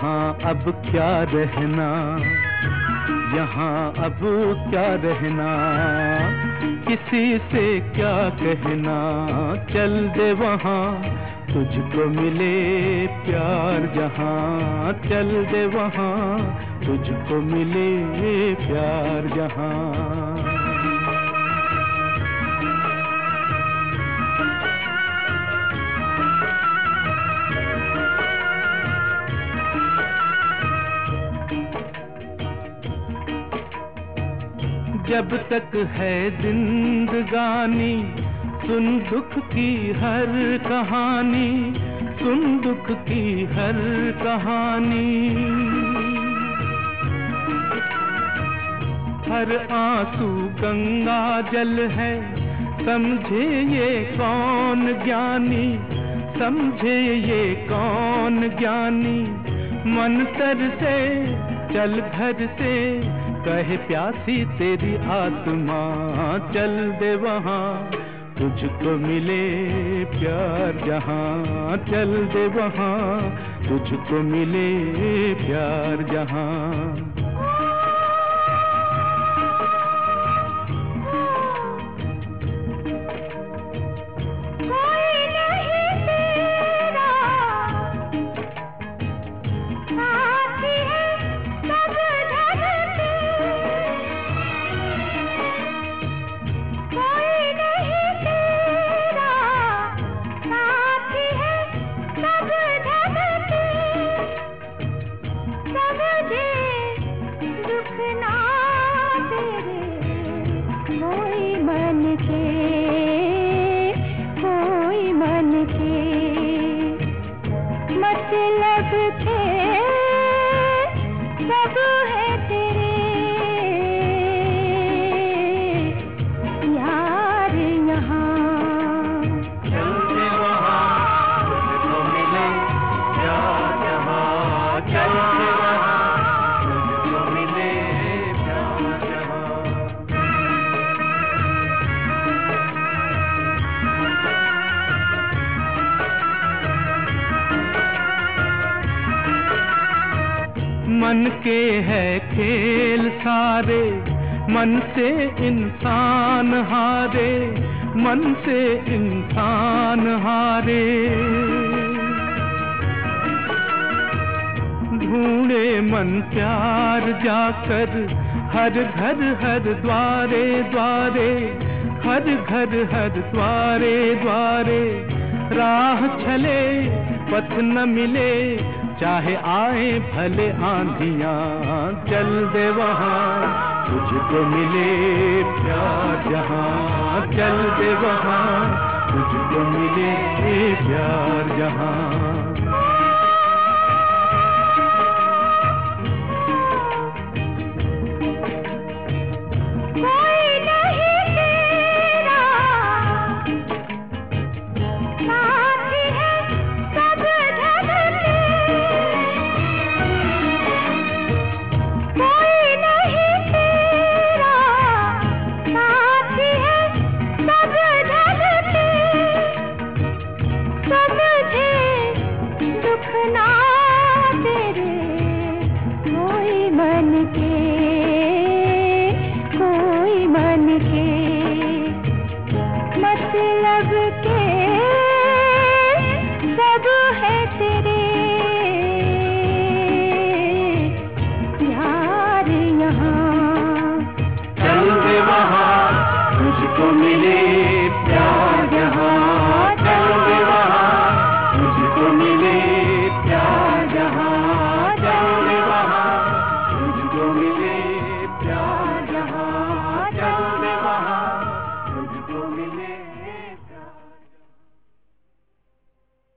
यहाँ अब क्या रहना, यहाँ अब क्या रहना, किसी से क्या कहना, चल दे वहाँ तुझको मिले प्यार जहाँ, चल दे वहाँ तुझको मिले प्यार जहाँ। जब तक है जिंदगानी सुन दुख की हर कहानी, सुन दुख की हर कहानी। हर आंसू गंगा जल है, समझे ये कौन ज्ञानी, समझे ये कौन ज्ञानी। मन तर से चल घर से कहे प्यासी तेरी आत्मा, चल दे वहाँ तुझको मिले प्यार जहाँ, चल दे वहाँ तुझको मिले प्यार जहाँ। मन के है खेल सारे, मन से इंसान हारे, मन से इंसान हारे। ढूंढे मन प्यार जाकर हर घर हर द्वारे द्वारे, हर घर हर द्वारे द्वारे। राह चले पथ न मिले, चाहे आए भले आंधियाँ, चल दे वहाँ तुझको मिले प्यार जहाँ, चल दे वहाँ तुझको मिले प्यार जहाँ। तुझको मिले